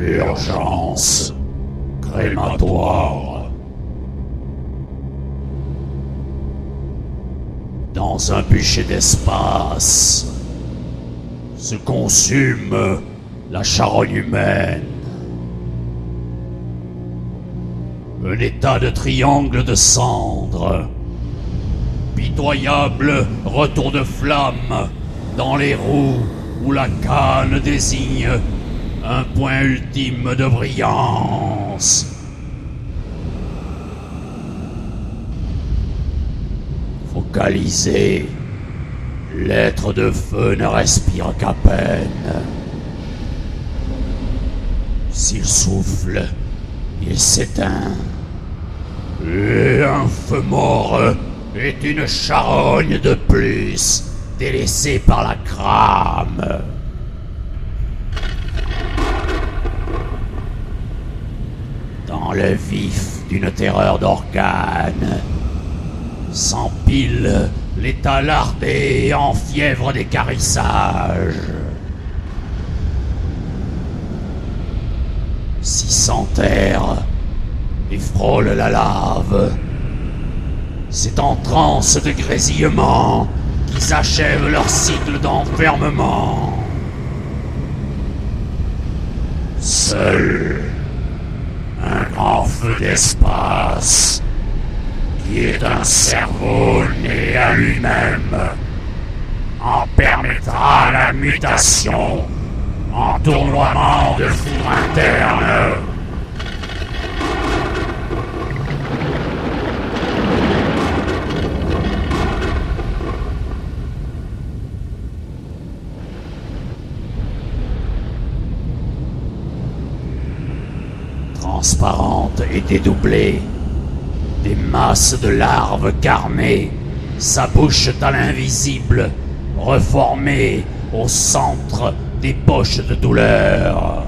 L'urgence crématoire. Dans un bûcher d'espace se consume la charogne humaine. Un état de triangle de cendres. Pitoyable retour de flamme dans les roues où la canne désigne un point ultime de brillance. Focalisé, l'être de feu ne respire qu'à peine. S'il souffle, il s'éteint. Et un feu mort est une charogne de plus, délaissée par la crame. Dans le vif d'une terreur d'organe, s'empile l'état lardé en fièvre d'équarrissage. S'y s'enterre et frôle la lave. C'est en transe de grésillement qu'ils achèvent leur cycle d'enfermement. Seul un grand feu d'espace, qui est un cerveau né à lui-même, en permettra la mutation en tournoiement de foudre interne. Transparente et dédoublée, des masses de larves carnées s'abouchent à l'invisible, reformées au centre des poches de douleur.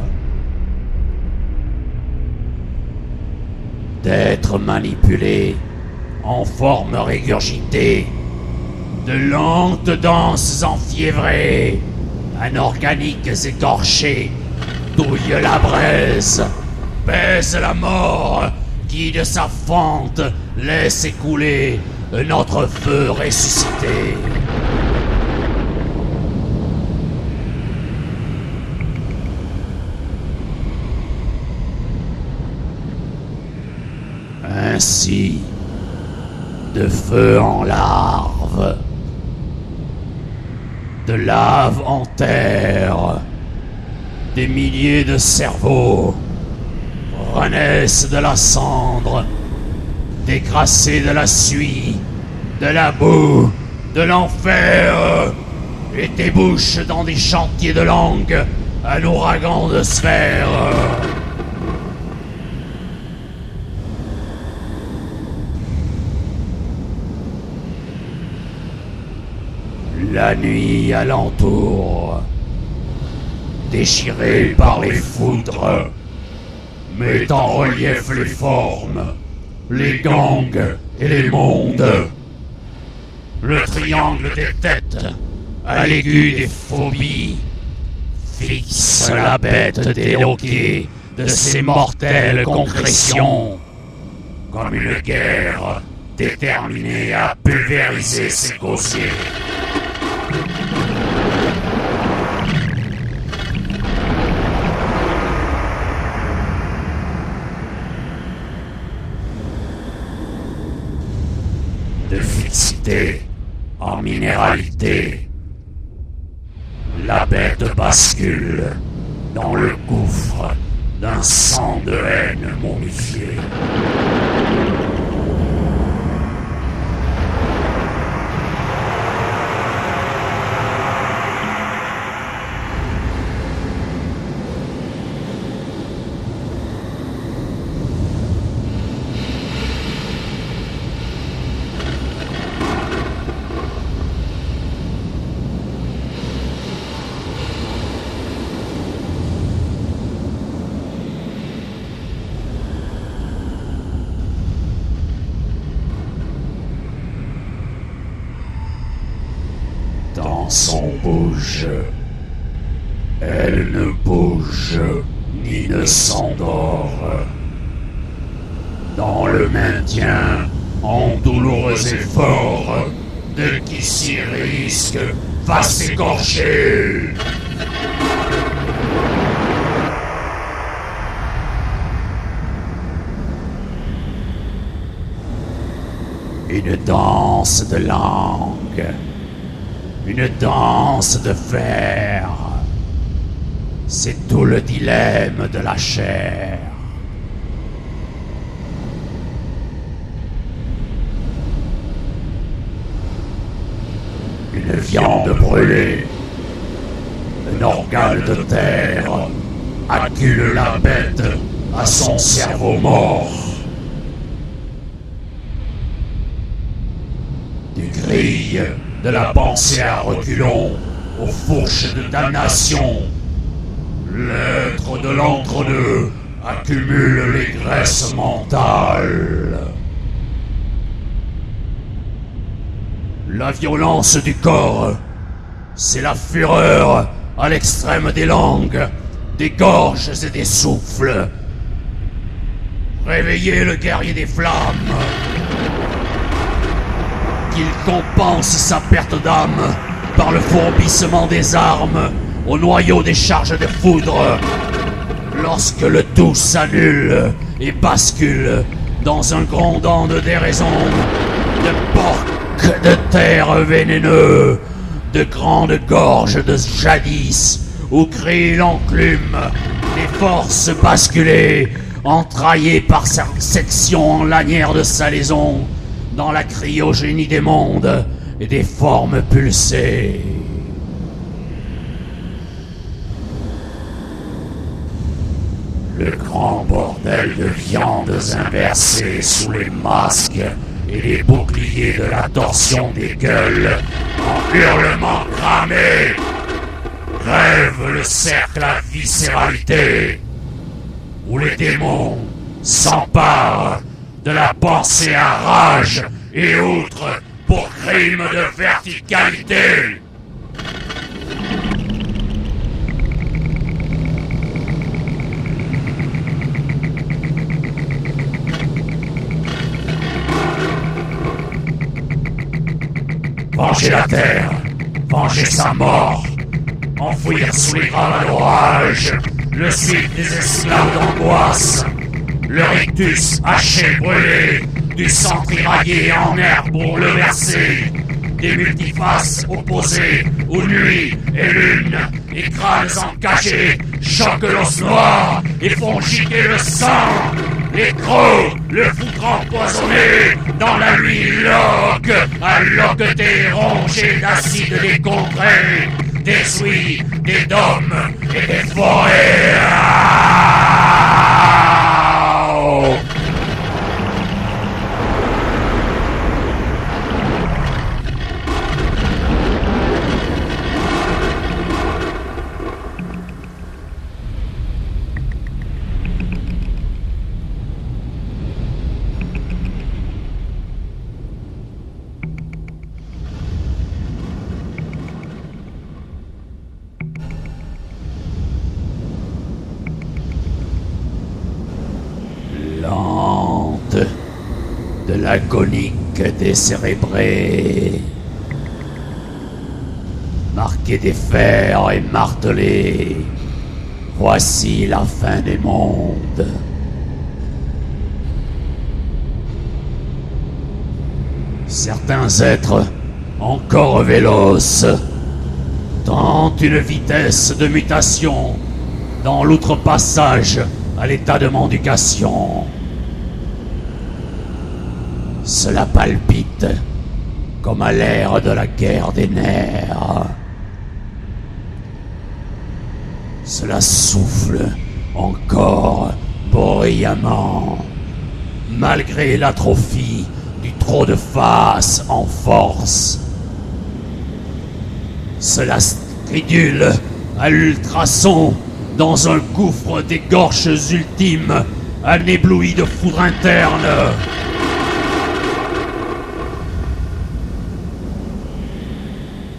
D'êtres manipulés en forme régurgitée, de lentes danses enfiévrées, anorganiques écorchés, douillent la braise, baise la mort, qui de sa fente laisse écouler notre feu ressuscité. Ainsi, de feu en larve, de lave en terre, des milliers de cerveaux renaissent de la cendre, décrassés de la suie, de la boue, de l'enfer, et débouchent dans des chantiers de langue un ouragan de sphères. La nuit alentour, déchirée par les foudres, met en relief les formes, les gangs et les mondes. Le triangle des têtes, à l'aigu des phobies, fixe la bête déloquée de ses mortelles concrétions, comme une guerre déterminée à pulvériser ses gosiers. De fixité en minéralité, la bête bascule dans le gouffre d'un sang de haine momifié. Dans son bouge, elle ne bouge ni ne s'endort. Dans le maintien, en douloureux efforts, de qui s'y risque va s'égorger. Une danse de langue, une danse de fer, c'est tout le dilemme de la chair. Une viande brûlée, un organe de terre, accule la bête à son cerveau mort. Du grille de la pensée à reculons aux fourches de damnation, l'être de l'entre-deux accumule les graisses mentales. La violence du corps, c'est la fureur à l'extrême des langues, des gorges et des souffles. Réveillez le guerrier des flammes, qu'il compense sa perte d'âme par le fourbissement des armes au noyau des charges de foudre. Lorsque le tout s'annule et bascule dans un grondant de déraison, de porcs de terre vénéneux, de grandes gorges de jadis, où crient l'enclume, les forces basculées, entraillées par sa section en lanière de salaison, dans la cryogénie des mondes et des formes pulsées. Le grand bordel de viandes inversées sous les masques et les boucliers de la torsion des gueules, en hurlements cramés, rêve le cercle à viscéralité, où les démons s'emparent de la pensée à rage et outre pour crime de verticalité. Venger la terre, venger sa mort, enfouir sous les gravats d'orage le site des esclaves d'angoisse, le rictus haché brûlé, du sang tiraillé en air pour le verser, des multifaces opposées où nuit et lune, et crânes encachés, choquent l'os noir et font gicler le sang. Les crocs, le foutre empoisonné, dans la nuit loque, à loqueter rongé d'acide des contrées, des souilles, des dômes et des forêts. Lente, de l'agonique décérébrée, marquée des fers et martelée, voici la fin des mondes. Certains êtres, encore véloces, tentent une vitesse de mutation dans l'outrepassage à l'état de mendication. Cela palpite comme à l'ère de la guerre des nerfs. Cela souffle encore bruyamment, malgré l'atrophie du trop de face en force. Cela stridule à l'ultrason dans un gouffre des gorges ultimes, un ébloui de foudre interne.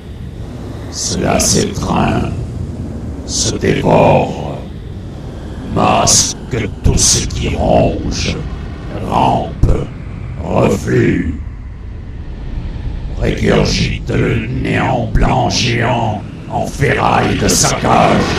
Cela s'étreint, se dévore, masque tout ce qui ronge, rampe, reflue, régurgite le néant blanc géant en ferraille de sa cage.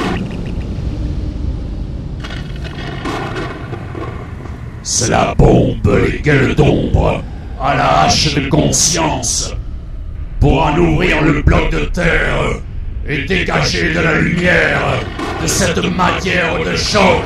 Cela bombe les gueules d'ombre à la hache de conscience pour en ouvrir le bloc de terre et dégager de la lumière de cette matière de choc.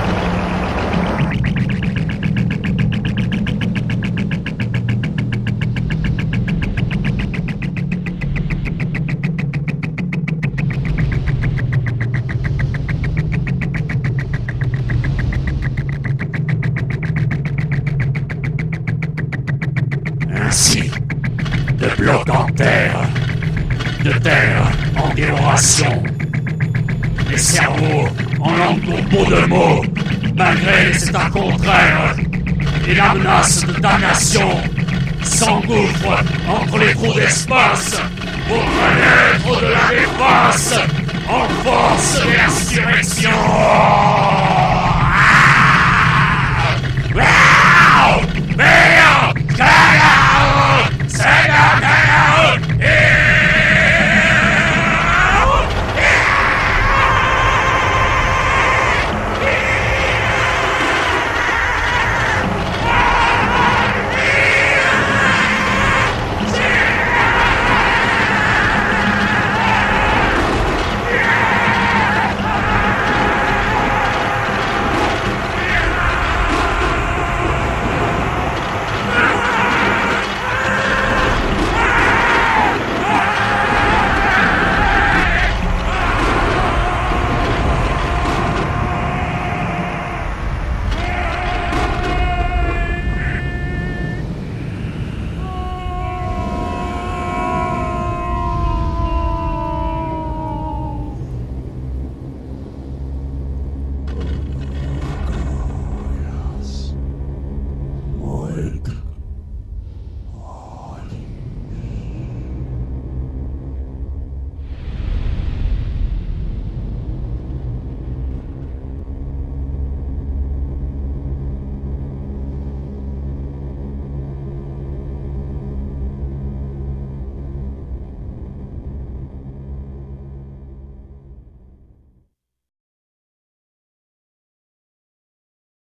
Ainsi, de bloc en terre, de terre en dévoration, les cerveaux en langue tourbeau de mots, malgré les états contraires et la menace de damnation, s'engouffrent entre les trous d'espace pour connaître de la défense en force et insurrection.